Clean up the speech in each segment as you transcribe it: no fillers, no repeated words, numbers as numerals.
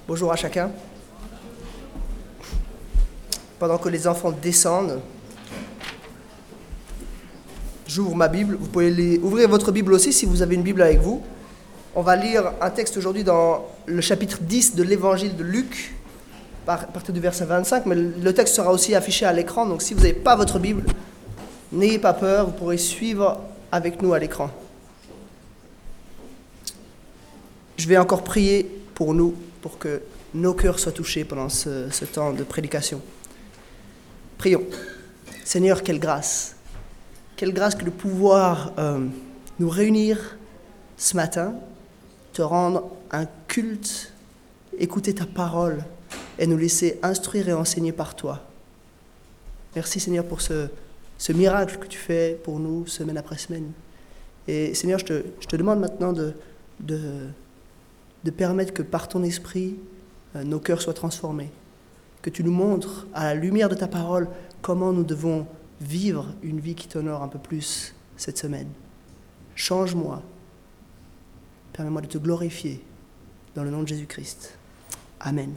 Bonjour à chacun. Pendant que les enfants descendent, j'ouvre ma Bible. Vous pouvez ouvrir votre Bible aussi si vous avez une Bible avec vous. On va lire un texte aujourd'hui dans le chapitre 10 de l'évangile de Luc, à partir du verset 25, mais le texte sera aussi affiché à l'écran, donc si vous n'avez pas votre Bible, n'ayez pas peur, vous pourrez suivre avec nous à l'écran. Je vais encore prier pour nous, pour que nos cœurs soient touchés pendant ce temps de prédication. Prions. Seigneur, quelle grâce que de pouvoir nous réunir ce matin, te rendre un culte, écouter ta parole et nous laisser instruire et enseigner par toi. Merci Seigneur pour ce miracle que tu fais pour nous semaine après semaine. Et Seigneur, je te demande maintenant de permettre que par ton esprit, nos cœurs soient transformés. Que tu nous montres, à la lumière de ta parole, comment nous devons vivre une vie qui t'honore un peu plus cette semaine. Change-moi. Permets-moi de te glorifier dans le nom de Jésus-Christ. Amen.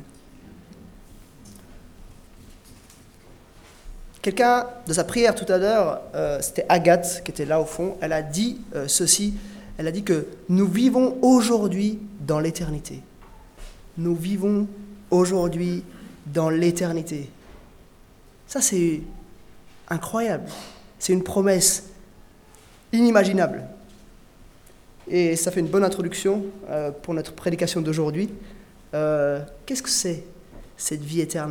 Quelqu'un, de sa prière tout à l'heure, c'était Agathe qui était là au fond, elle a dit ceci, elle a dit que nous vivons aujourd'hui dans l'éternité. Nous vivons aujourd'hui dans l'éternité. Ça, c'est incroyable. C'est une promesse inimaginable. Et ça fait une bonne introduction pour notre prédication d'aujourd'hui. Qu'est-ce que c'est, cette vie éternelle ?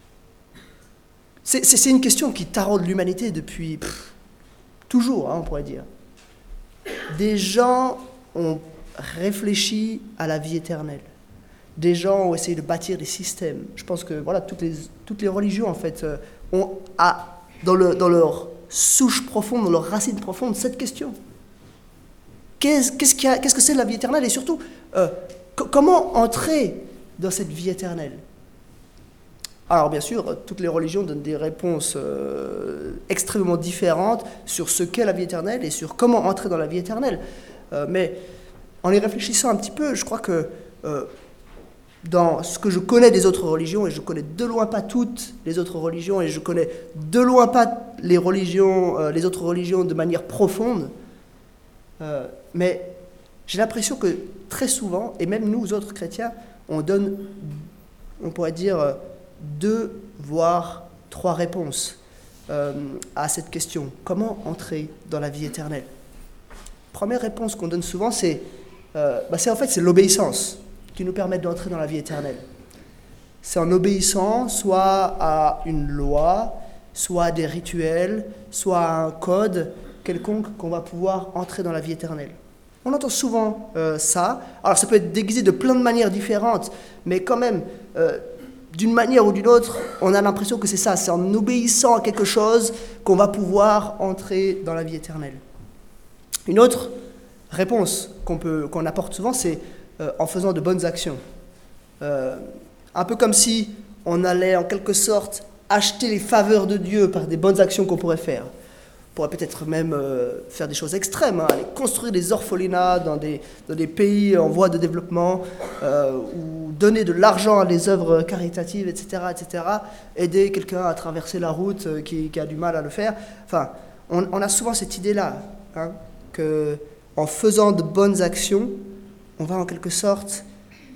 C'est une question qui taraude l'humanité depuis toujours, on pourrait dire. Des gens ont réfléchi à la vie éternelle. Des gens ont essayé de bâtir des systèmes. Je pense que voilà, toutes les religions, en fait, ont dans leur souche profonde, dans leur racine profonde, cette question. Qu'est-ce que c'est la vie éternelle ? Et surtout, comment entrer dans cette vie éternelle ? Alors bien sûr, toutes les religions donnent des réponses extrêmement différentes sur ce qu'est la vie éternelle et sur comment entrer dans la vie éternelle. Mais en y réfléchissant un petit peu, je crois que dans ce que je connais des autres religions, et je connais de loin pas toutes les autres religions, et je connais de loin pas les autres religions de manière profonde, mais j'ai l'impression que très souvent, et même nous autres chrétiens, on donne, on pourrait dire, 2 voire 3 réponses à cette question. Comment entrer dans la vie éternelle ? Première réponse qu'on donne souvent, c'est l'obéissance qui nous permet d'entrer dans la vie éternelle. C'est en obéissant soit à une loi, soit à des rituels, soit à un code quelconque qu'on va pouvoir entrer dans la vie éternelle. On entend souvent ça. Alors ça peut être déguisé de plein de manières différentes, mais quand même, d'une manière ou d'une autre, on a l'impression que c'est ça. C'est en obéissant à quelque chose qu'on va pouvoir entrer dans la vie éternelle. Une autre réponse qu'on apporte souvent, c'est en faisant de bonnes actions. Un peu comme si on allait en quelque sorte acheter les faveurs de Dieu par des bonnes actions qu'on pourrait faire. On pourrait peut-être même faire des choses extrêmes, aller construire des orphelinats dans des pays en voie de développement, ou donner de l'argent à des œuvres caritatives, etc., aider quelqu'un à traverser la route qui a du mal à le faire. Enfin, on a souvent cette idée-là, qu'en faisant de bonnes actions, on va en quelque sorte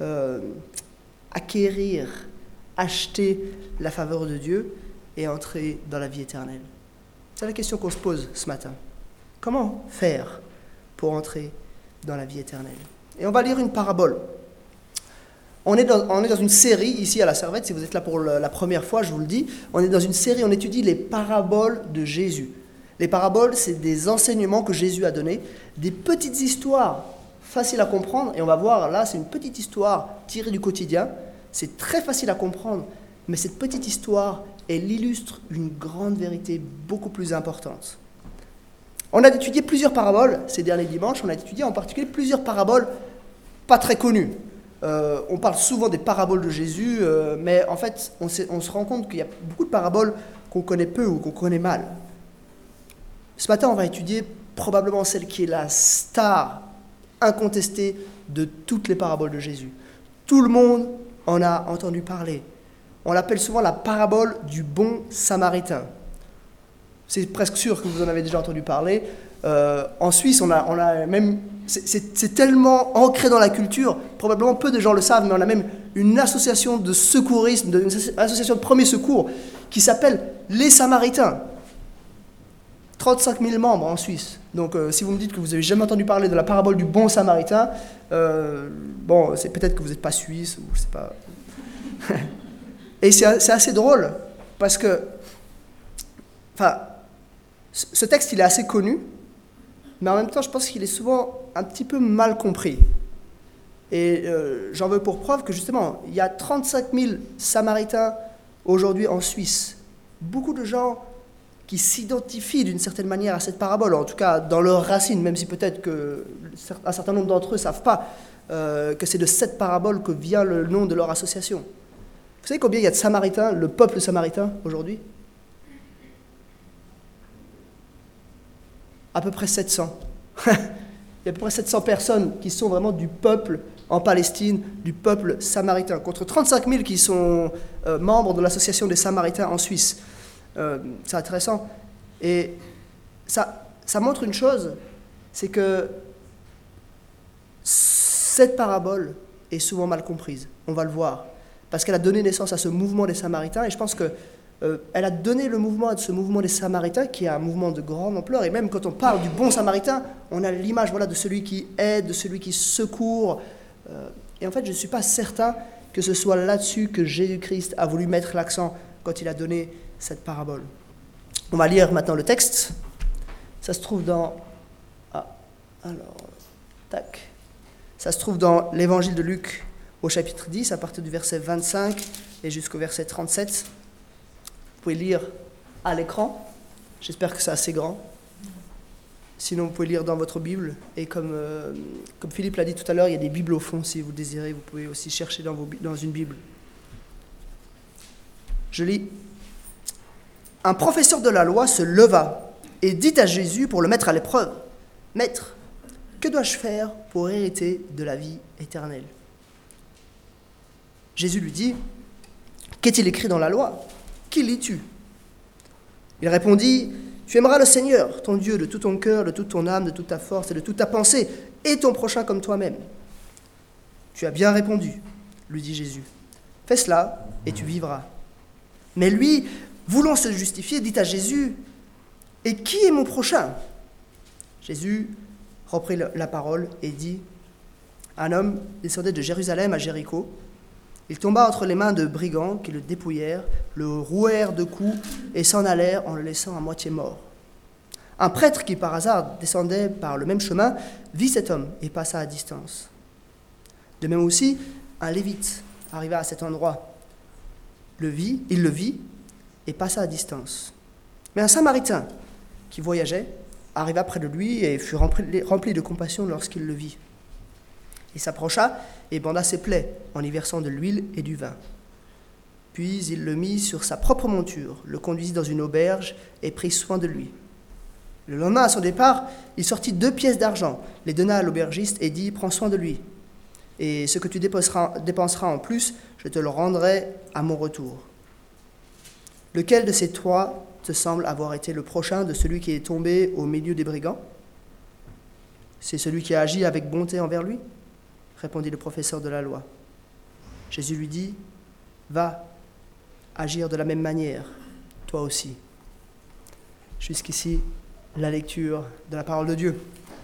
acquérir, acheter la faveur de Dieu et entrer dans la vie éternelle. C'est la question qu'on se pose ce matin. Comment faire pour entrer dans la vie éternelle ? Et on va lire une parabole. On est dans une série ici à la Servette, si vous êtes là pour la première fois, je vous le dis. On est dans une série, on étudie les paraboles de Jésus. Les paraboles, c'est des enseignements que Jésus a donnés, des petites histoires faciles à comprendre. Et on va voir, là, c'est une petite histoire tirée du quotidien. C'est très facile à comprendre, mais cette petite histoire, elle illustre une grande vérité beaucoup plus importante. On a étudié plusieurs paraboles ces derniers dimanches. On a étudié en particulier plusieurs paraboles pas très connues. On parle souvent des paraboles de Jésus, mais en fait, on se rend compte qu'il y a beaucoup de paraboles qu'on connaît peu ou qu'on connaît mal. Ce matin, on va étudier probablement celle qui est la star incontestée de toutes les paraboles de Jésus. Tout le monde en a entendu parler. On l'appelle souvent la parabole du bon samaritain. C'est presque sûr que vous en avez déjà entendu parler. En Suisse, on a même... C'est tellement ancré dans la culture, probablement peu de gens le savent, mais on a même une association de secourisme, une association de premiers secours, qui s'appelle les Samaritains. 35 000 membres en Suisse. Donc si vous me dites que vous n'avez jamais entendu parler de la parabole du bon samaritain, c'est peut-être que vous n'êtes pas suisse, ou je ne sais pas. Et c'est assez drôle, parce que ce texte, il est assez connu, mais en même temps, je pense qu'il est souvent un petit peu mal compris. Et j'en veux pour preuve que, justement, il y a 35 000 Samaritains aujourd'hui en Suisse. Beaucoup de gens qui s'identifient d'une certaine manière à cette parabole, en tout cas dans leurs racines, même si peut-être qu'un certain nombre d'entre eux ne savent pas que c'est de cette parabole que vient le nom de leur association. Vous savez combien il y a de Samaritains, le peuple samaritain, aujourd'hui ? À peu près 700. Il y a à peu près 700 personnes qui sont vraiment du peuple en Palestine, du peuple samaritain, contre 35 000 qui sont membres de l'association des Samaritains en Suisse. C'est intéressant. Et ça montre une chose, c'est que cette parabole est souvent mal comprise. On va le voir. Parce qu'elle a donné naissance à ce mouvement des Samaritains, et je pense que elle a donné le mouvement à ce mouvement des Samaritains, qui est un mouvement de grande ampleur. Et même quand on parle du bon Samaritain, on a l'image de celui qui aide, de celui qui secourt. Et en fait, je ne suis pas certain que ce soit là-dessus que Jésus-Christ a voulu mettre l'accent quand il a donné cette parabole. On va lire maintenant le texte. Ça se trouve dans... Ça se trouve dans l'évangile de Luc au chapitre 10, à partir du verset 25 et jusqu'au verset 37. Vous pouvez lire à l'écran. J'espère que c'est assez grand. Sinon, vous pouvez lire dans votre Bible. Et comme Philippe l'a dit tout à l'heure, il y a des Bibles au fond. Si vous désirez, vous pouvez aussi chercher dans une Bible. Je lis. Un professeur de la loi se leva et dit à Jésus pour le mettre à l'épreuve. « Maître, que dois-je faire pour hériter de la vie éternelle ?» Jésus lui dit, « Qu'est-il écrit dans la loi ? Qui lis-tu » Il répondit, « Tu aimeras le Seigneur, ton Dieu, de tout ton cœur, de toute ton âme, de toute ta force et de toute ta pensée, et ton prochain comme toi-même. » « Tu as bien répondu, » lui dit Jésus. « Fais cela, et tu vivras. » Mais lui, voulant se justifier, dit à Jésus, « Et qui est mon prochain ?» Jésus reprit la parole et dit, « Un homme descendait de Jérusalem à Jéricho. Il tomba entre les mains de brigands qui le dépouillèrent, le rouèrent de coups et s'en allèrent en le laissant à moitié mort. Un prêtre qui par hasard descendait par le même chemin vit cet homme et passa à distance. De même aussi, un lévite arriva à cet endroit. Il le vit et passa à distance. Mais un samaritain qui voyageait arriva près de lui et fut rempli de compassion lorsqu'il le vit. Il s'approcha et banda ses plaies en y versant de l'huile et du vin. Puis il le mit sur sa propre monture, le conduisit dans une auberge et prit soin de lui. Le lendemain, à son départ, il sortit 2 pièces d'argent, les donna à l'aubergiste et dit « Prends soin de lui. Et ce que tu dépenseras en plus, je te le rendrai à mon retour. » Lequel de ces 3 te semble avoir été le prochain de celui qui est tombé au milieu des brigands ? C'est celui qui a agi avec bonté envers lui, répondit le professeur de la loi. Jésus lui dit, va agir de la même manière, toi aussi. Jusqu'ici, la lecture de la parole de Dieu.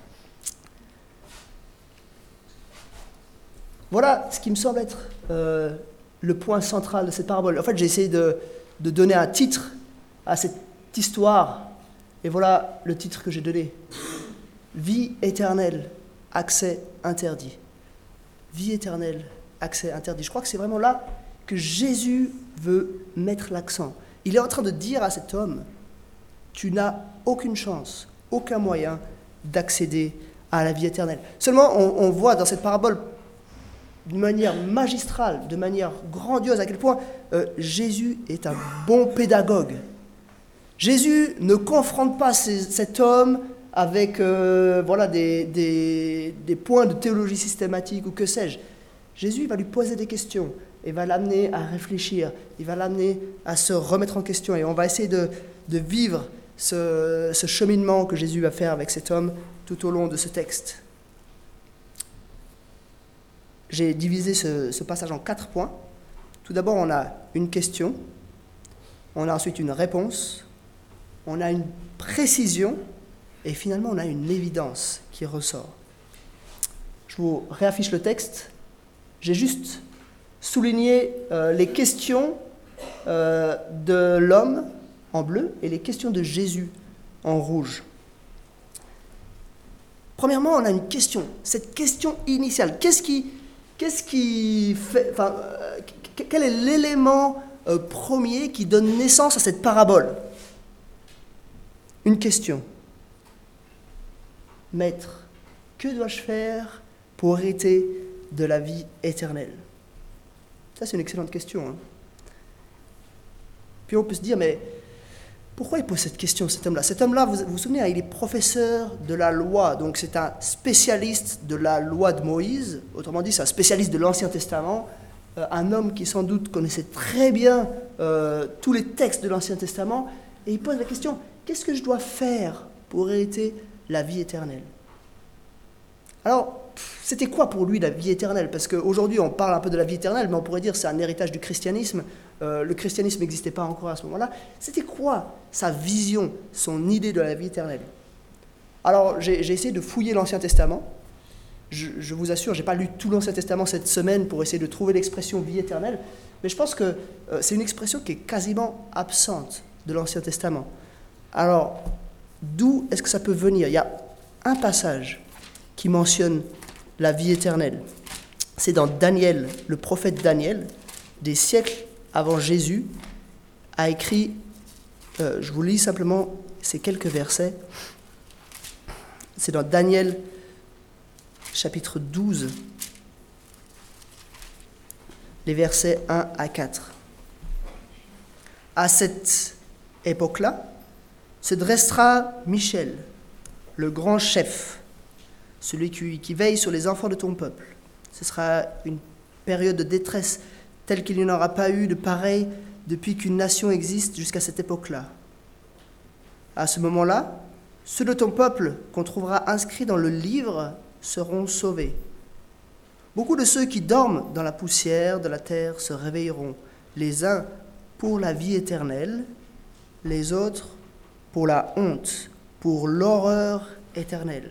Voilà ce qui me semble être le point central de cette parabole. En fait, j'ai essayé de donner un titre à cette histoire, et voilà le titre que j'ai donné. Vie éternelle, accès interdit. Vie éternelle, accès interdit. Je crois que c'est vraiment là que Jésus veut mettre l'accent. Il est en train de dire à cet homme, tu n'as aucune chance, aucun moyen d'accéder à la vie éternelle. Seulement, on voit dans cette parabole, d'une manière magistrale, de manière grandiose, à quel point Jésus est un bon pédagogue. Jésus ne confronte pas cet homme avec des points de théologie systématique ou que sais-je. Jésus va lui poser des questions, et va l'amener à réfléchir, il va l'amener à se remettre en question. Et on va essayer de vivre ce cheminement que Jésus va faire avec cet homme tout au long de ce texte. J'ai divisé ce passage en 4 points. Tout d'abord, on a une question, on a ensuite une réponse, on a une précision, et finalement, on a une évidence qui ressort. Je vous réaffiche le texte. J'ai juste souligné les questions de l'homme en bleu et les questions de Jésus en rouge. Premièrement, on a une question. Cette question initiale, qu'est-ce qui fait, quel est l'élément premier qui donne naissance à cette parabole? Une question. Maître, que dois-je faire pour hériter de la vie éternelle? Ça, c'est une excellente question. Hein. Puis on peut se dire, mais pourquoi il pose cette question, cet homme-là? Cet homme-là, vous vous souvenez, il est professeur de la loi, donc c'est un spécialiste de la loi de Moïse, autrement dit, c'est un spécialiste de l'Ancien Testament, un homme qui sans doute connaissait très bien tous les textes de l'Ancien Testament, et il pose la question, qu'est-ce que je dois faire pour hériter la vie éternelle? Alors, c'était quoi pour lui la vie éternelle? Parce qu'aujourd'hui, on parle un peu de la vie éternelle, mais on pourrait dire que c'est un héritage du christianisme. Le christianisme n'existait pas encore à ce moment-là. C'était quoi sa vision, son idée de la vie éternelle? Alors, j'ai essayé de fouiller l'Ancien Testament. Je vous assure, je n'ai pas lu tout l'Ancien Testament cette semaine pour essayer de trouver l'expression vie éternelle, mais je pense que c'est une expression qui est quasiment absente de l'Ancien Testament. Alors, d'où est-ce que ça peut venir? Il y a un passage qui mentionne la vie éternelle. C'est dans Daniel, le prophète Daniel, des siècles avant Jésus, a écrit, je vous lis simplement ces quelques versets, c'est dans Daniel chapitre 12, les versets 1 à 4. À cette époque-là, se dressera Michel, le grand chef, celui qui veille sur les enfants de ton peuple. Ce sera une période de détresse telle qu'il n'y en aura pas eu de pareil depuis qu'une nation existe jusqu'à cette époque-là. À ce moment-là, ceux de ton peuple qu'on trouvera inscrits dans le livre seront sauvés. Beaucoup de ceux qui dorment dans la poussière de la terre se réveilleront, les uns pour la vie éternelle, les autres pour la honte, pour l'horreur éternelle.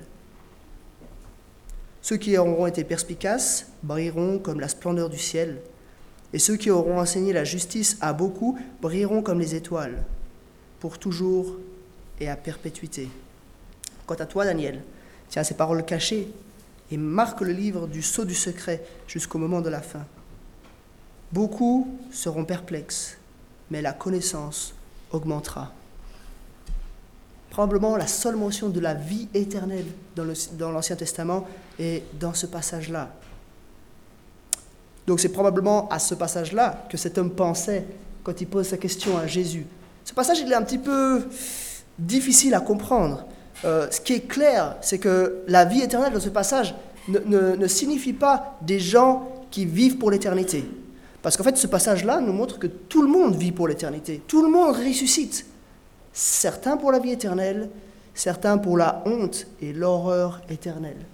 Ceux qui auront été perspicaces brilleront comme la splendeur du ciel, et ceux qui auront enseigné la justice à beaucoup brilleront comme les étoiles, pour toujours et à perpétuité. Quant à toi, Daniel, tiens ces paroles cachées et marque le livre du sceau du secret jusqu'au moment de la fin. Beaucoup seront perplexes, mais la connaissance augmentera. Probablement la seule mention de la vie éternelle dans l'Ancien Testament est dans ce passage-là. Donc c'est probablement à ce passage-là que cet homme pensait quand il pose sa question à Jésus. Ce passage, il est un petit peu difficile à comprendre. Ce qui est clair, c'est que la vie éternelle dans ce passage ne signifie pas des gens qui vivent pour l'éternité. Parce qu'en fait, ce passage-là nous montre que tout le monde vit pour l'éternité. Tout le monde ressuscite. Certains pour la vie éternelle, certains pour la honte et l'horreur éternelle.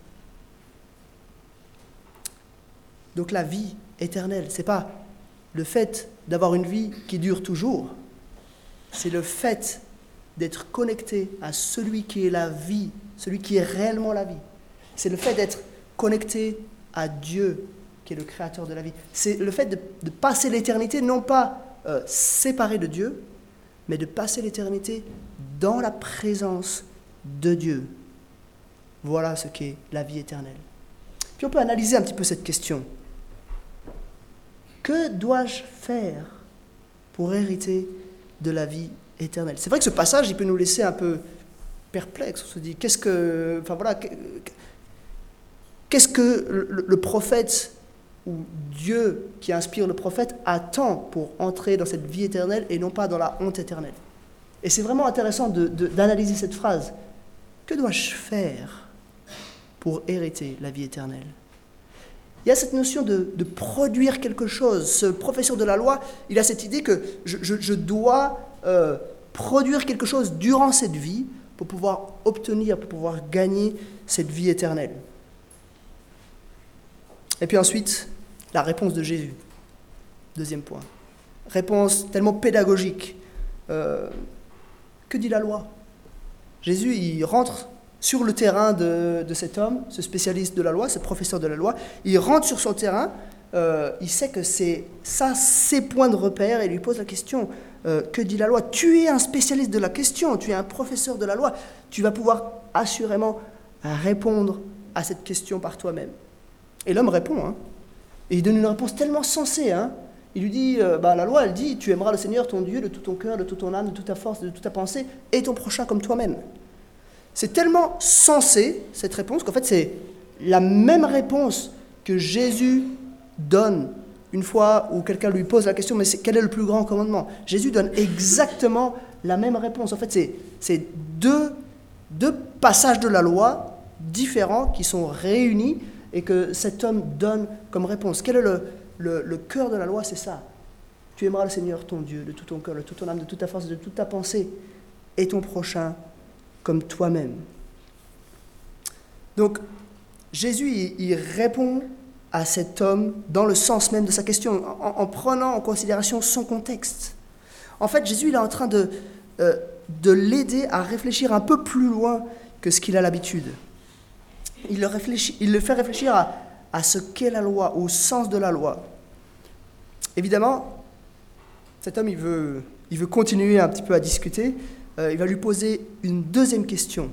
Donc la vie éternelle, ce n'est pas le fait d'avoir une vie qui dure toujours, c'est le fait d'être connecté à celui qui est la vie, celui qui est réellement la vie. C'est le fait d'être connecté à Dieu, qui est le créateur de la vie. C'est le fait de passer l'éternité, non pas séparé de Dieu, mais de passer l'éternité dans la présence de Dieu. Voilà ce qu'est la vie éternelle. Puis on peut analyser un petit peu cette question. Que dois-je faire pour hériter de la vie éternelle? C'est vrai que ce passage, il peut nous laisser un peu perplexes. On se dit, qu'est-ce que le prophète ou Dieu qui inspire le prophète attend pour entrer dans cette vie éternelle et non pas dans la honte éternelle? Et c'est vraiment intéressant d'analyser cette phrase. Que dois-je faire pour hériter la vie éternelle? Il y a cette notion de produire quelque chose. Ce professeur de la loi, il a cette idée que je dois produire quelque chose durant cette vie pour pouvoir obtenir, pour pouvoir gagner cette vie éternelle. Et puis ensuite, la réponse de Jésus. Deuxième point. Réponse tellement pédagogique. Que dit la loi ? Jésus, il rentre sur le terrain de cet homme, ce spécialiste de la loi, ce professeur de la loi. Il rentre sur son terrain, il sait que c'est ça, ses points de repère, et il lui pose la question, que dit la loi ? Tu es un spécialiste de la question, tu es un professeur de la loi, tu vas pouvoir assurément répondre à cette question par toi-même. Et l'homme répond, hein, et il donne une réponse tellement sensée, hein. Il lui dit, la loi, elle dit, tu aimeras le Seigneur, ton Dieu, de tout ton cœur, de toute ton âme, de toute ta force, de toute ta pensée, et ton prochain comme toi-même. C'est tellement sensé, cette réponse, qu'en fait, c'est la même réponse que Jésus donne une fois où quelqu'un lui pose la question, mais quel est le plus grand commandement ? Jésus donne exactement la même réponse. En fait, c'est deux passages de la loi différents qui sont réunis et que cet homme donne comme réponse. Quel est le cœur de la loi ? C'est ça. Tu aimeras le Seigneur, ton Dieu, de tout ton cœur, de toute ton âme, de toute ta force, de toute ta pensée, et ton prochain comme toi-même. Donc, Jésus, il répond à cet homme dans le sens même de sa question, en prenant en considération son contexte. En fait, Jésus, il est en train de l'aider à réfléchir un peu plus loin que ce qu'il a l'habitude. Il le fait réfléchir à ce qu'est la loi, au sens de la loi. Évidemment, cet homme, il veut continuer un petit peu à discuter. Il va lui poser une deuxième question.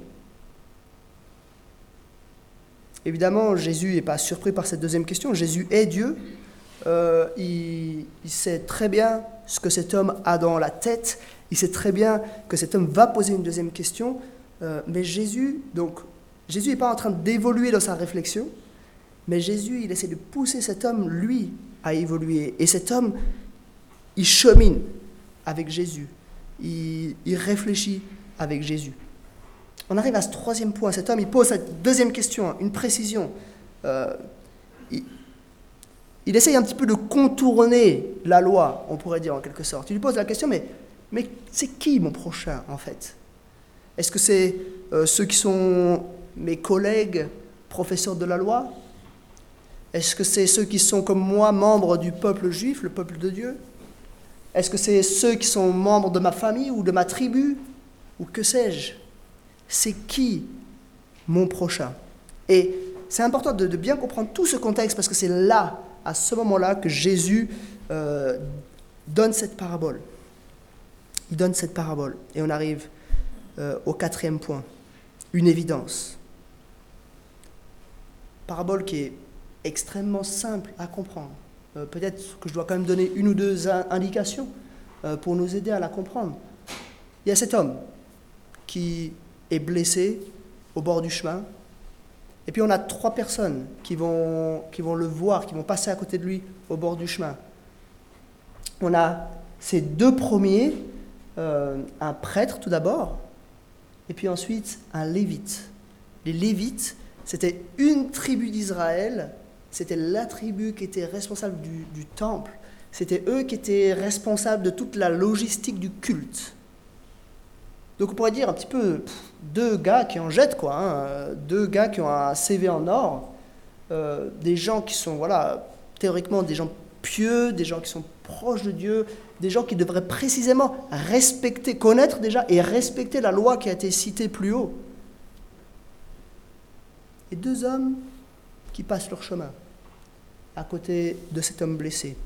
Évidemment, Jésus n'est pas surpris par cette deuxième question. Jésus est Dieu. Il sait très bien ce que cet homme a dans la tête. Il sait très bien que cet homme va poser une deuxième question. Mais Jésus n'est pas en train d'évoluer dans sa réflexion. Mais Jésus, il essaie de pousser cet homme, lui, à évoluer. Et cet homme, il chemine avec Jésus. Il réfléchit avec Jésus. On arrive à ce troisième point. Cet homme, il pose cette deuxième question, une précision. Il essaye un petit peu de contourner la loi, on pourrait dire en quelque sorte. Il lui pose la question, mais c'est qui mon prochain, en fait ? Est-ce que c'est ceux qui sont mes collègues, professeurs de la loi ? Est-ce que c'est ceux qui sont comme moi, membres du peuple juif, le peuple de Dieu ? Est-ce que c'est ceux qui sont membres de ma famille ou de ma tribu ? Ou que sais-je ? C'est qui mon prochain ? Et c'est important de bien comprendre tout ce contexte parce que c'est là, à ce moment-là, que Jésus donne cette parabole. Il donne cette parabole. Et on arrive au quatrième point, une évidence. Parabole qui est extrêmement simple à comprendre. Peut-être que je dois quand même donner une ou deux indications pour nous aider à la comprendre. Il y a cet homme qui est blessé au bord du chemin, et puis on a 3 personnes qui vont le voir, qui vont passer à côté de lui au bord du chemin. On a ces 2 premiers, un prêtre tout d'abord, et puis ensuite un lévite. Les lévites, c'était une tribu d'Israël. C'était la tribu qui était responsable du temple. C'était eux qui étaient responsables de toute la logistique du culte. Donc on pourrait dire un petit peu 2 gars qui en jettent, quoi. Hein, 2 gars qui ont un CV en or. Des gens qui sont, théoriquement des gens pieux, des gens qui sont proches de Dieu, des gens qui devraient précisément connaître déjà et respecter la loi qui a été citée plus haut. Et 2 hommes qui passent leur chemin à côté de cet homme blessé.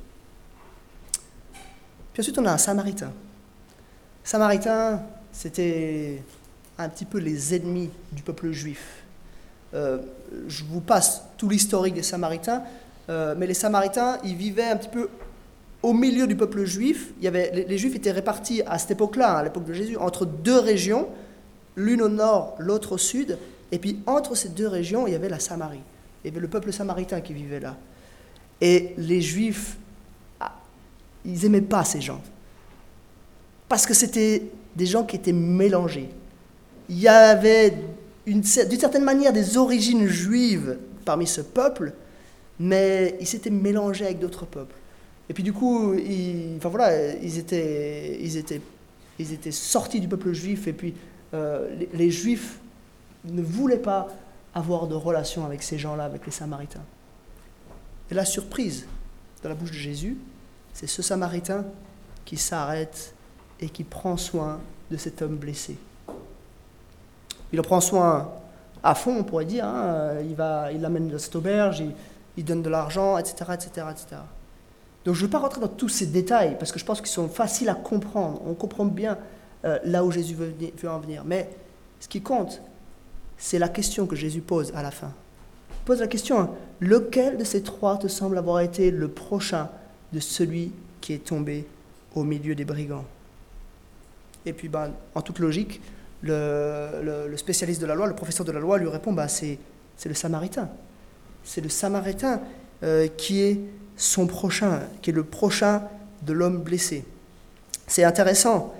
Puis ensuite, on a un Samaritain. Samaritain, c'était un petit peu les ennemis du peuple juif. Je vous passe tout l'historique des Samaritains, mais les Samaritains, ils vivaient un petit peu au milieu du peuple juif. Les Juifs étaient répartis à cette époque-là, à l'époque de Jésus, entre 2 régions, l'une au nord, l'autre au sud, et puis entre ces 2 régions, il y avait la Samarie. Il y avait le peuple samaritain qui vivait là. Et les Juifs, ils n'aimaient pas ces gens. Parce que c'était des gens qui étaient mélangés. Il y avait d'une certaine manière des origines juives parmi ce peuple, mais il s'était mélangé avec d'autres peuples. Et puis du coup, ils étaient sortis du peuple juif, et puis les Juifs ne voulaient pas avoir de relation avec ces gens-là, avec les Samaritains. Et la surprise dans la bouche de Jésus, c'est ce Samaritain qui s'arrête et qui prend soin de cet homme blessé. Il en prend soin à fond, on pourrait dire. Il l'amène dans cette auberge, il donne de l'argent, etc., etc., etc. Donc je ne veux pas rentrer dans tous ces détails, parce que je pense qu'ils sont faciles à comprendre. On comprend bien là où Jésus veut en venir. Mais ce qui compte, c'est la question que Jésus pose à la fin. Il pose la question, lequel de ces trois te semble avoir été le prochain de celui qui est tombé au milieu des brigands? Et puis, en toute logique, le spécialiste de la loi, le professeur de la loi lui répond, c'est le Samaritain. C'est le Samaritain qui est son prochain, qui est le prochain de l'homme blessé. C'est intéressant,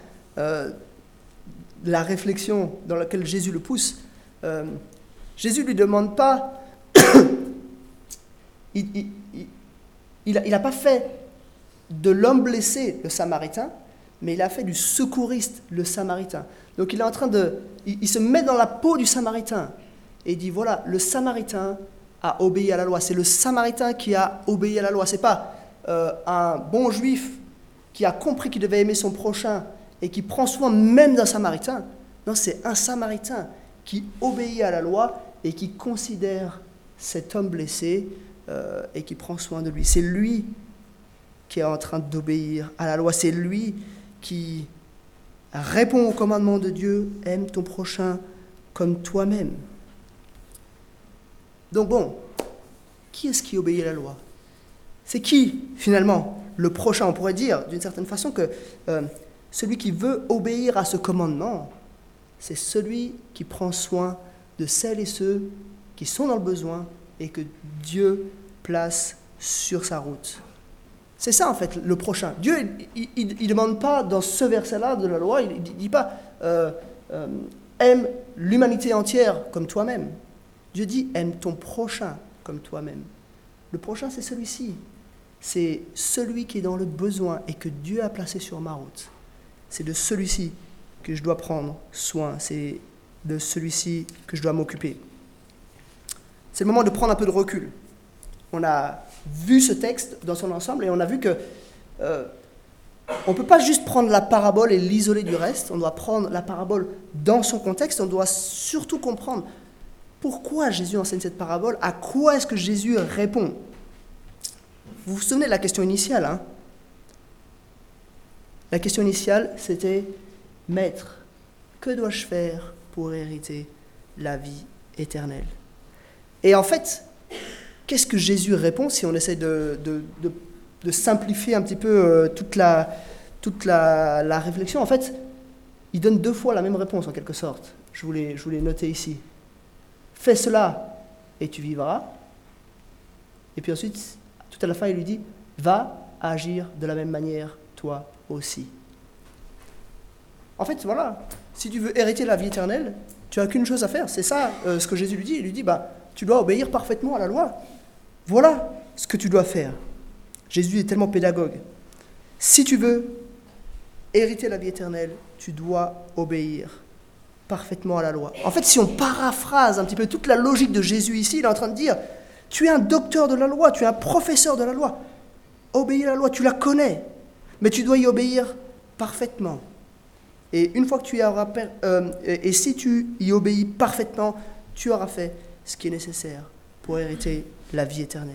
la réflexion dans laquelle Jésus le pousse. Jésus ne lui demande pas, il n'a pas fait de l'homme blessé le Samaritain, mais il a fait du secouriste le Samaritain. Donc il est en train il se met dans la peau du Samaritain et il dit, voilà, le Samaritain a obéi à la loi. C'est le Samaritain qui a obéi à la loi. C'est pas un bon juif qui a compris qu'il devait aimer son prochain et qui prend soin même d'un Samaritain. Non, c'est un Samaritain qui obéit à la loi et qui considère cet homme blessé et qui prend soin de lui. C'est lui qui est en train d'obéir à la loi. C'est lui qui répond au commandement de Dieu, aime ton prochain comme toi-même. Donc bon, qui est-ce qui obéit à la loi? C'est qui, finalement, le prochain? On pourrait dire, d'une certaine façon, que celui qui veut obéir à ce commandement, c'est celui qui prend soin de celles et ceux qui sont dans le besoin et que Dieu place sur sa route. C'est ça, en fait, le prochain. Dieu, il ne demande pas, dans ce verset-là de la loi, il ne dit pas aime l'humanité entière comme toi-même. Dieu dit aime ton prochain comme toi-même. Le prochain, c'est celui-ci. C'est celui qui est dans le besoin et que Dieu a placé sur ma route. C'est de celui-ci que je dois prendre soin. C'est de celui-ci que je dois m'occuper. C'est le moment de prendre un peu de recul. On a vu ce texte dans son ensemble et on a vu que on ne peut pas juste prendre la parabole et l'isoler du reste. On doit prendre la parabole dans son contexte. On doit surtout comprendre pourquoi Jésus enseigne cette parabole. À quoi est-ce que Jésus répond? Vous vous souvenez de la question initiale, hein? La question initiale, c'était « Maître, que dois-je faire pour hériter la vie éternelle ?» Et en fait, qu'est-ce que Jésus répond si on essaie de simplifier un petit peu toute la réflexion? En fait, il donne deux fois la même réponse en quelque sorte. Je vous l'ai noté ici. Fais cela et tu vivras. Et puis ensuite, tout à la fin, il lui dit, va agir de la même manière, toi aussi. En fait, voilà, si tu veux hériter la vie éternelle, tu n'as qu'une chose à faire. C'est ça ce que Jésus lui dit. Il lui dit, tu dois obéir parfaitement à la loi. Voilà ce que tu dois faire. Jésus est tellement pédagogue. Si tu veux hériter la vie éternelle, tu dois obéir parfaitement à la loi. En fait, si on paraphrase un petit peu toute la logique de Jésus ici, il est en train de dire, tu es un docteur de la loi, tu es un professeur de la loi. Obéis à la loi, tu la connais, mais tu dois y obéir parfaitement. Et une fois que tu y auras, et si tu y obéis parfaitement, tu auras fait ce qui est nécessaire pour hériter la vie éternelle.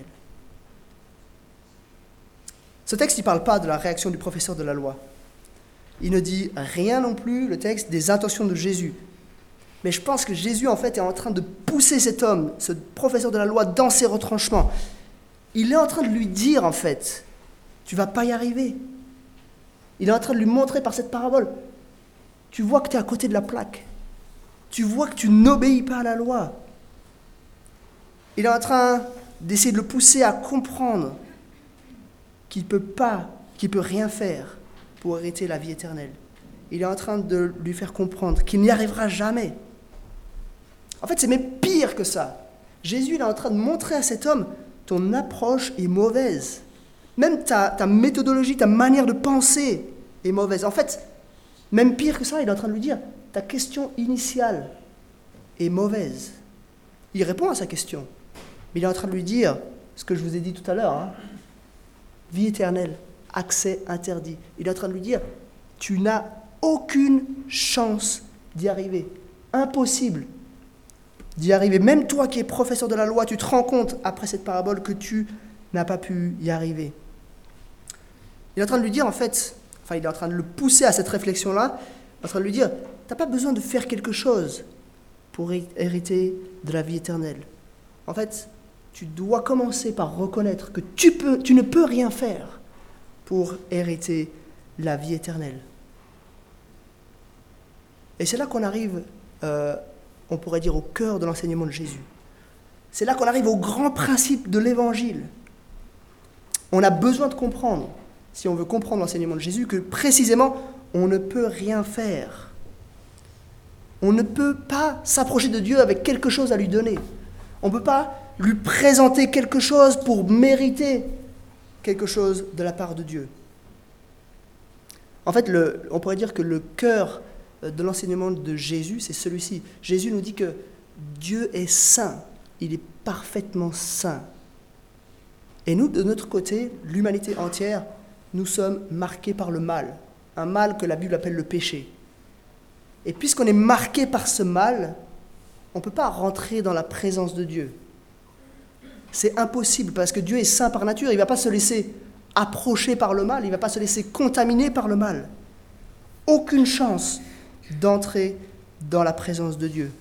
Ce texte ne parle pas de la réaction du professeur de la loi. Il ne dit rien non plus, le texte, des intentions de Jésus. Mais je pense que Jésus, en fait, est en train de pousser cet homme, ce professeur de la loi, dans ses retranchements. Il est en train de lui dire, en fait, tu ne vas pas y arriver. Il est en train de lui montrer par cette parabole, tu vois que tu es à côté de la plaque. Tu vois que tu n'obéis pas à la loi. Il est en train d'essayer de le pousser à comprendre qu'il ne peut rien faire pour hériter la vie éternelle. Il est en train de lui faire comprendre qu'il n'y arrivera jamais. En fait, c'est même pire que ça. Jésus il est en train de montrer à cet homme ton approche est mauvaise. Même ta méthodologie, ta manière de penser est mauvaise. En fait, même pire que ça, il est en train de lui dire, ta question initiale est mauvaise. Il répond à sa question, mais il est en train de lui dire ce que je vous ai dit tout à l'heure, hein, vie éternelle, accès interdit. Il est en train de lui dire, tu n'as aucune chance d'y arriver. Impossible d'y arriver. Même toi qui es professeur de la loi, tu te rends compte après cette parabole que tu n'as pas pu y arriver. Il est en train de lui dire, en fait, il est en train de le pousser à cette réflexion-là, il est en train de lui dire, tu n'as pas besoin de faire quelque chose pour hériter de la vie éternelle. En fait, tu dois commencer par reconnaître que tu ne peux rien faire pour hériter la vie éternelle. Et c'est là qu'on arrive, on pourrait dire, au cœur de l'enseignement de Jésus. C'est là qu'on arrive au grand principe de l'Évangile. On a besoin de comprendre, si on veut comprendre l'enseignement de Jésus, que précisément, on ne peut rien faire. On ne peut pas s'approcher de Dieu avec quelque chose à lui donner. On ne peut pas lui présenter quelque chose pour mériter quelque chose de la part de Dieu. En fait, on pourrait dire que le cœur de l'enseignement de Jésus, c'est celui-ci. Jésus nous dit que Dieu est saint, il est parfaitement saint. Et nous, de notre côté, l'humanité entière, nous sommes marqués par le mal, un mal que la Bible appelle le péché. Et puisqu'on est marqué par ce mal, on ne peut pas rentrer dans la présence de Dieu. C'est impossible parce que Dieu est saint par nature, il ne va pas se laisser approcher par le mal, il ne va pas se laisser contaminer par le mal. Aucune chance d'entrer dans la présence de Dieu.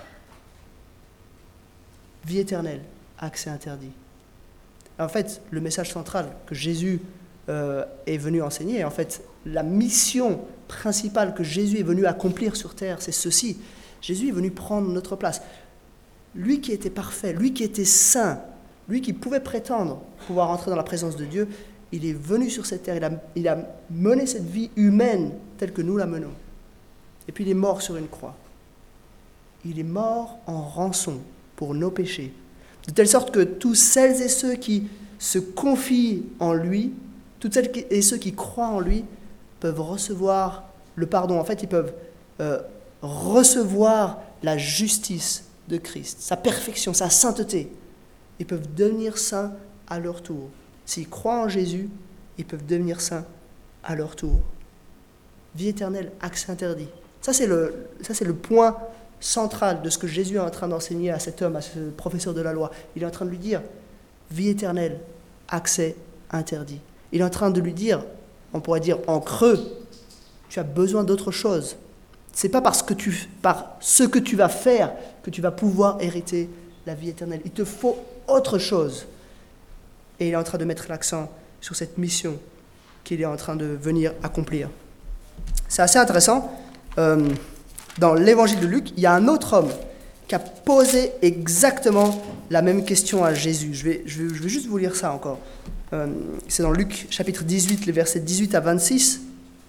Vie éternelle, accès interdit. En fait, le message central que Jésus est venu enseigner, en fait, la mission principale que Jésus est venu accomplir sur terre, c'est ceci. Jésus est venu prendre notre place. Lui qui était parfait, lui qui était saint, lui qui pouvait prétendre pouvoir entrer dans la présence de Dieu, il est venu sur cette terre, il a mené cette vie humaine telle que nous la menons. Et puis il est mort sur une croix. Il est mort en rançon pour nos péchés. De telle sorte que tous celles et ceux qui se confient en lui, toutes celles et ceux qui croient en lui, peuvent recevoir le pardon. En fait, ils peuvent recevoir la justice de Christ, sa perfection, sa sainteté. Ils peuvent devenir saints à leur tour. S'ils croient en Jésus, ils peuvent devenir saints à leur tour. Vie éternelle, accès interdit. Ça, c'est le point central de ce que Jésus est en train d'enseigner à cet homme, à ce professeur de la loi. Il est en train de lui dire, vie éternelle, accès interdit. Il est en train de lui dire, on pourrait dire en creux, tu as besoin d'autre chose. Ce n'est pas par ce que tu vas faire que tu vas pouvoir hériter la vie éternelle. Il te faut autre chose. Et il est en train de mettre l'accent sur cette mission qu'il est en train de venir accomplir. C'est assez intéressant. Dans l'évangile de Luc, il y a un autre homme qui a posé exactement la même question à Jésus. Je vais juste vous lire ça encore. C'est dans Luc chapitre 18, les versets 18 à 26.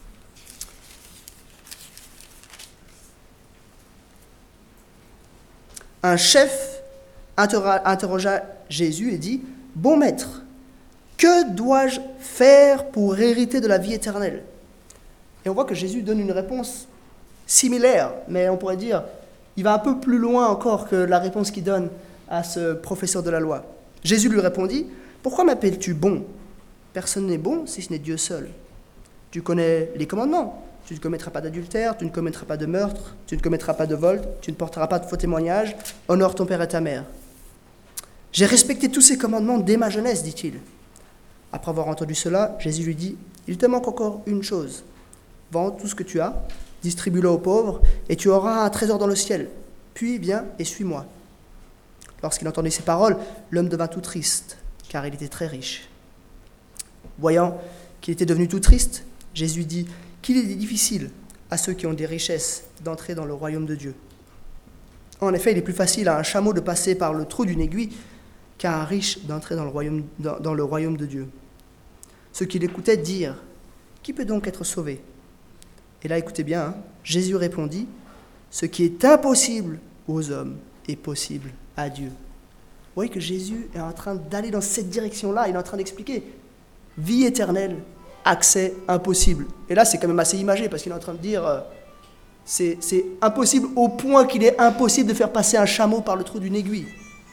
Un chef interrogea Jésus et dit, « Bon maître, que dois-je faire pour hériter de la vie éternelle ?» Et on voit que Jésus donne une réponse similaire, mais on pourrait dire, il va un peu plus loin encore que la réponse qu'il donne à ce professeur de la loi. Jésus lui répondit, « Pourquoi m'appelles-tu bon ? Personne n'est bon si ce n'est Dieu seul. Tu connais les commandements. Tu ne commettras pas d'adultère, tu ne commettras pas de meurtre, tu ne commettras pas de vol, tu ne porteras pas de faux témoignages, honore ton père et ta mère. » J'ai respecté tous ces commandements dès ma jeunesse, dit-il. Après avoir entendu cela, Jésus lui dit, « Il te manque encore une chose. Vends tout ce que tu as, distribue-le aux pauvres, et tu auras un trésor dans le ciel. Puis viens et suis-moi. » Lorsqu'il entendit ces paroles, l'homme devint tout triste, car il était très riche. Voyant qu'il était devenu tout triste, Jésus dit qu'il est difficile à ceux qui ont des richesses d'entrer dans le royaume de Dieu. En effet, il est plus facile à un chameau de passer par le trou d'une aiguille qu'à un riche d'entrer dans le royaume de Dieu. Ceux qui l'écoutaient dirent, « Qui peut donc être sauvé ?» Et là, écoutez bien, Jésus répondit, « Ce qui est impossible aux hommes est possible à Dieu. » Vous voyez que Jésus est en train d'aller dans cette direction-là. Il est en train d'expliquer vie éternelle, accès impossible. Et là, c'est quand même assez imagé parce qu'il est en train de dire c'est impossible au point qu'il est impossible de faire passer un chameau par le trou d'une aiguille.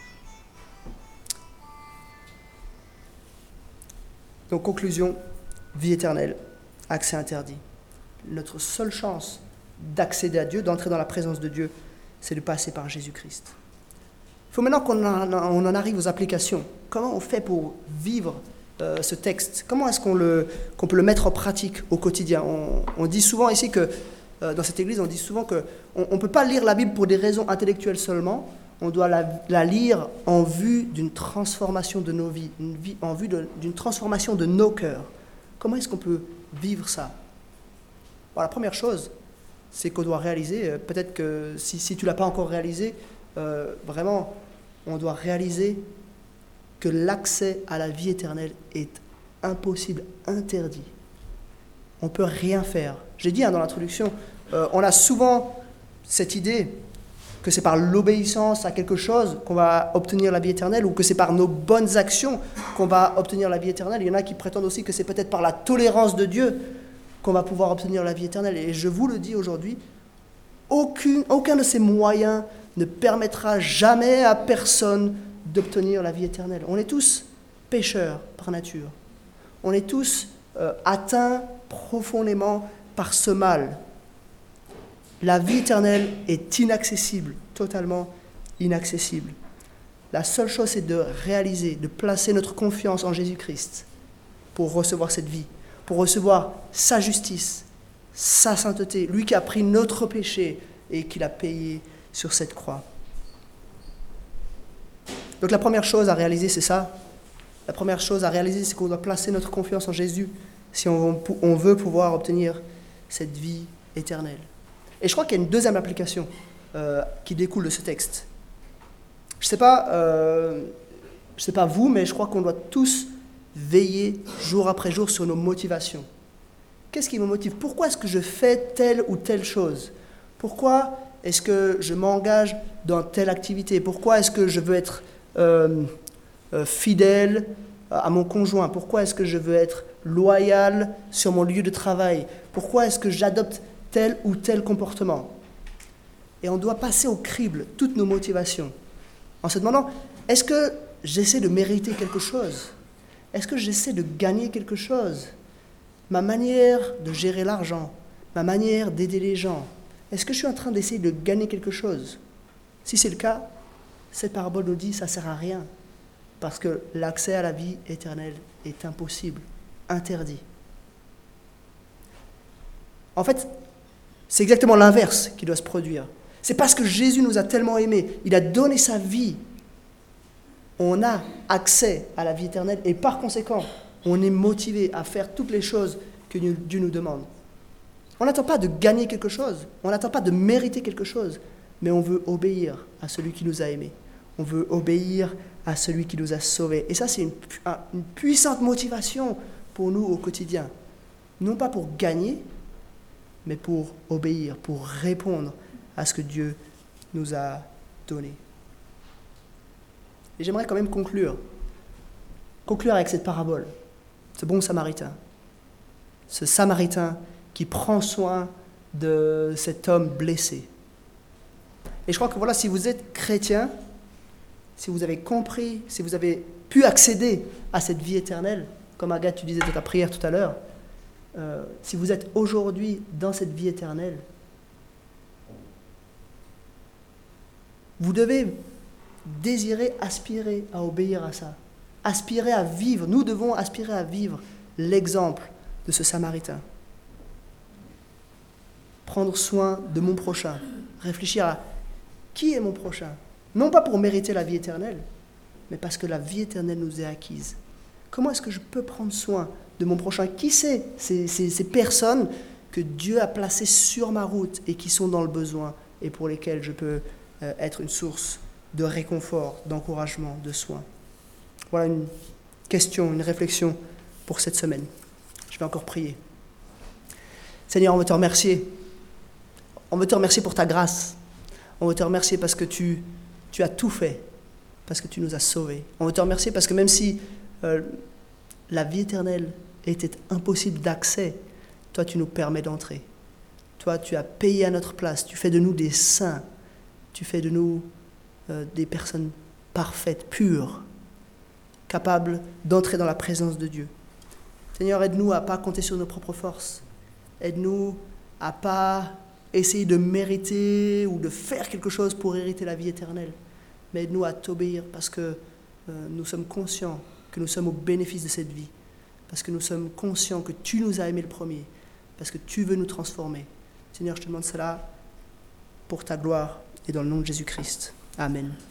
Donc, conclusion, vie éternelle, accès interdit. Notre seule chance d'accéder à Dieu, d'entrer dans la présence de Dieu, c'est de passer par Jésus-Christ. Il faut maintenant qu'on en arrive aux applications. Comment on fait pour vivre ce texte? Comment est-ce qu'on peut le mettre en pratique au quotidien? On dit souvent ici que, dans cette église, on dit souvent qu'on ne peut pas lire la Bible pour des raisons intellectuelles seulement. On doit la lire en vue d'une transformation de nos vies, en vue d'une transformation de nos cœurs. Comment est-ce qu'on peut vivre ça? Bon, la première chose, c'est qu'on doit réaliser, peut-être que si tu ne l'as pas encore réalisé, vraiment, on doit réaliser que l'accès à la vie éternelle est impossible, interdit. On ne peut rien faire. J'ai dit dans l'introduction, on a souvent cette idée que c'est par l'obéissance à quelque chose qu'on va obtenir la vie éternelle, ou que c'est par nos bonnes actions qu'on va obtenir la vie éternelle. Il y en a qui prétendent aussi que c'est peut-être par la tolérance de Dieu qu'on va pouvoir obtenir la vie éternelle. Et je vous le dis aujourd'hui, aucun de ces moyens ne permettra jamais à personne d'obtenir la vie éternelle. On est tous pécheurs par nature. On est tous atteints profondément par ce mal. La vie éternelle est inaccessible, totalement inaccessible. La seule chose, c'est de réaliser, de placer notre confiance en Jésus-Christ pour recevoir cette vie, pour recevoir sa justice, sa sainteté, lui qui a pris notre péché et qui l'a payé sur cette croix. Donc la première chose à réaliser, c'est ça. La première chose à réaliser, c'est qu'on doit placer notre confiance en Jésus si on veut pouvoir obtenir cette vie éternelle. Et je crois qu'il y a une deuxième application qui découle de ce texte. Je ne sais pas vous, mais je crois qu'on doit tous veiller jour après jour sur nos motivations. Qu'est-ce qui me motive? Pourquoi est-ce que je fais telle ou telle chose? Pourquoi est-ce que je m'engage dans telle activité? Pourquoi est-ce que je veux être fidèle à mon conjoint? Pourquoi est-ce que je veux être loyal sur mon lieu de travail? Pourquoi est-ce que j'adopte tel ou tel comportement? Et on doit passer au crible toutes nos motivations en se demandant, est-ce que j'essaie de mériter quelque chose? Est-ce que j'essaie de gagner quelque chose? Ma manière de gérer l'argent, ma manière d'aider les gens, est-ce que je suis en train d'essayer de gagner quelque chose? Si c'est le cas, cette parabole nous dit que ça ne sert à rien, parce que l'accès à la vie éternelle est impossible, interdit. En fait, c'est exactement l'inverse qui doit se produire. C'est parce que Jésus nous a tellement aimés, il a donné sa vie, on a accès à la vie éternelle et par conséquent, on est motivé à faire toutes les choses que Dieu nous demande. On n'attend pas de gagner quelque chose, on n'attend pas de mériter quelque chose, mais on veut obéir à celui qui nous a aimés. On veut obéir à celui qui nous a sauvés. Et ça, c'est une puissante motivation pour nous au quotidien. Non pas pour gagner, mais pour obéir, pour répondre à ce que Dieu nous a donné. Et j'aimerais quand même conclure avec cette parabole, ce bon samaritain. Ce samaritain qui prend soin de cet homme blessé. Et je crois que voilà, si vous êtes chrétien, si vous avez compris, si vous avez pu accéder à cette vie éternelle, comme Agathe, tu disais dans ta prière tout à l'heure, si vous êtes aujourd'hui dans cette vie éternelle, vous devez désirer, aspirer à obéir à ça. Aspirer à vivre, nous devons aspirer à vivre l'exemple de ce Samaritain. Prendre soin de mon prochain. Réfléchir à qui est mon prochain. Non pas pour mériter la vie éternelle, mais parce que la vie éternelle nous est acquise. Comment est-ce que je peux prendre soin de mon prochain? Qui c'est ces personnes que Dieu a placées sur ma route et qui sont dans le besoin et pour lesquelles je peux être une source de réconfort, d'encouragement, de soin? Voilà une question, une réflexion pour cette semaine. Je vais encore prier. Seigneur, on veut te remercier. On veut te remercier pour ta grâce. On veut te remercier parce que tu as tout fait parce que tu nous as sauvés. On veut te remercier parce que même si la vie éternelle était impossible d'accès, toi tu nous permets d'entrer. Toi tu as payé à notre place, tu fais de nous des saints, tu fais de nous des personnes parfaites, pures, capables d'entrer dans la présence de Dieu. Seigneur, aide-nous à ne pas compter sur nos propres forces. Aide-nous à ne pas essayer de mériter ou de faire quelque chose pour hériter la vie éternelle. Mais aide-nous à t'obéir parce que nous sommes conscients que nous sommes au bénéfice de cette vie. Parce que nous sommes conscients que tu nous as aimés le premier. Parce que tu veux nous transformer. Seigneur, je te demande cela pour ta gloire et dans le nom de Jésus-Christ. Amen.